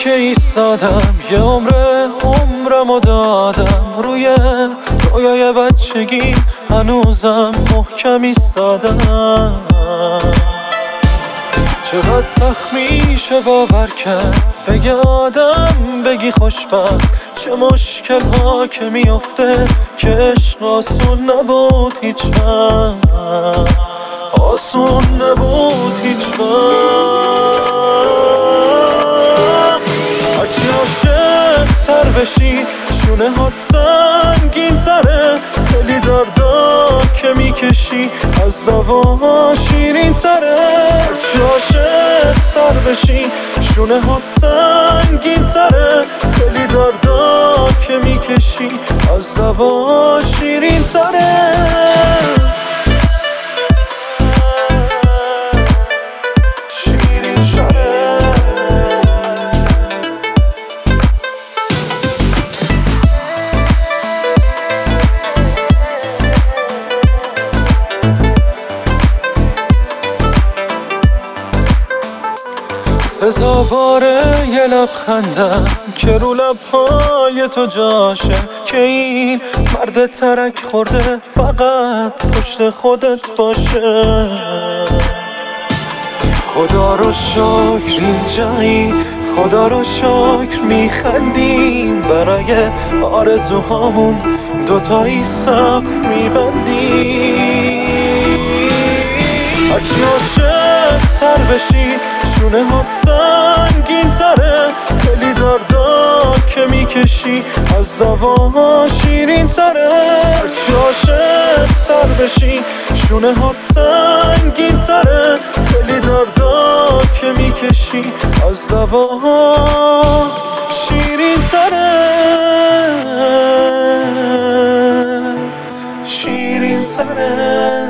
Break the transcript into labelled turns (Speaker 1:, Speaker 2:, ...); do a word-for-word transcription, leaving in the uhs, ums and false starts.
Speaker 1: که ایستادم یه عمره عمرمو دادم روی رویای بچگی هنوزم محکم ایستادم. چقدر سخت میشه باور کرد بگه آدم بگی خوشبخت، چه مشکل ها که میافته که عشق آسون نبود هیچ وقت، آسون نبود هیچ وقت. هرچی عاشق تر بشی شونه هات سنگین تره، خیلی دردا که میکشی از دوا شیرین تره. هرچی عاشق تر بشی شونه هات سنگین تره، خیلی دردا که میکشی از دوا شیرین تره. سزاواره یه لبخندم که رو لبهای تو جاشه، که این مرد ترک خورده فقط پشت خودت باشه. خدا رو شکر اینجایی، خدا رو شکر میخندیم، برای آرزوهامون دوتایی سقف میبندیم. هرچی عاشق تر بشی شونه هات سنگین تره، خیلی دردا که میکشی از دوا شیرین تره. هرچی عاشق تر بشی شونه هات سنگین تره، خیلی دردا که میکشی از دوا شیرین تره، شیرین تره.